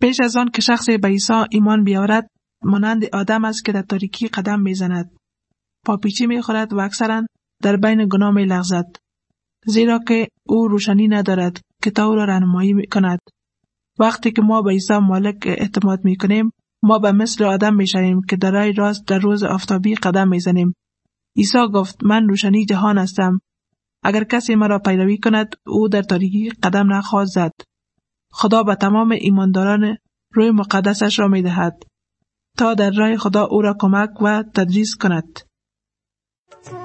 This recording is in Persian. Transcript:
پیش از آن که شخصی به عیسی ایمان بیاورد، مانند آدم است که در تاریکی قدم میزند. پاپیچی میخورد و اکثرا در بین گناه میلغزد، زیرا که او روشنی ندارد که تا او را راهنمایی کند. وقتی که ما به عیسی مالک اعتماد میکنیم، ما به مثل آدم میشویم که در راه راست در روز آفتابی قدم میزنیم. عیسی گفت: من روشنی جهان هستم. اگر کسی مرا پیروی کند، او در تاریکی قدم نخواهد زد. خدا به تمام ایمانداران روح مقدسش را میدهد تا در راه خدا او را کمک و تدریس کند.